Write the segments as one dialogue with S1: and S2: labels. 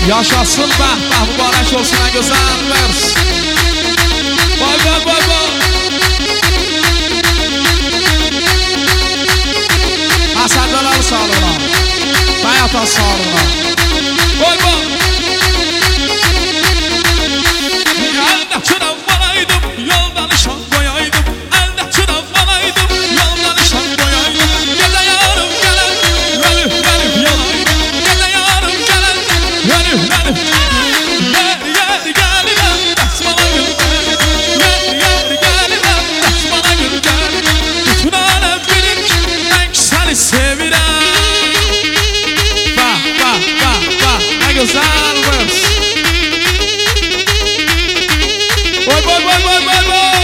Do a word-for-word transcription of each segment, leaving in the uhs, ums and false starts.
S1: Yaşasın be, be mübarek olsun en güzel vers. Vay vay vay vay. Hasanlar sağlığına, hayata sağlığına. Vay vay. Elde çınav balaydım, yoldan nişan koyaydım. Elde çınav balaydım, yoldan nişan koyaydım. Gele yarım gelen, velüf velüf yalaydım. Gele yarım gelen, velüf velüf. Yer yer gelirem, ders bana gül gel. Yer yer gelirem, ders bana gül gel. Bütün alem bilir ki ben seni sevirem. Bak bak bak bak, ne güzel vers. Vay vay vay vay vay vay.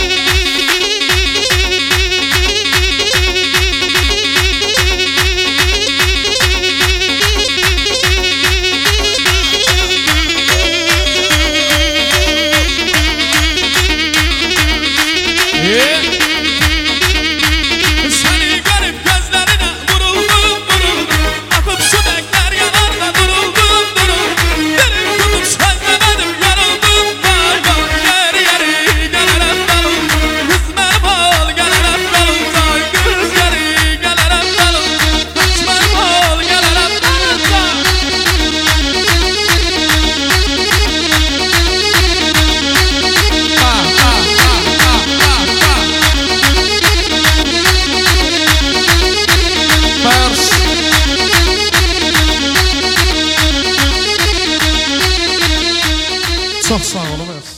S1: Seni garip gözlerine vuruldum vuruldum. Atıp şu bekler yanarda duruldum duruldum. Derin tutup sözlemedim yarıldım vay vay. Yer yeri gelerem dalım. Kız merhal gelerem dalım. Say kız yeri gelerem dalım. Kız merhal gelerem dalım. Ha ha ha ha ha ha. Vers. Çok sağ olun.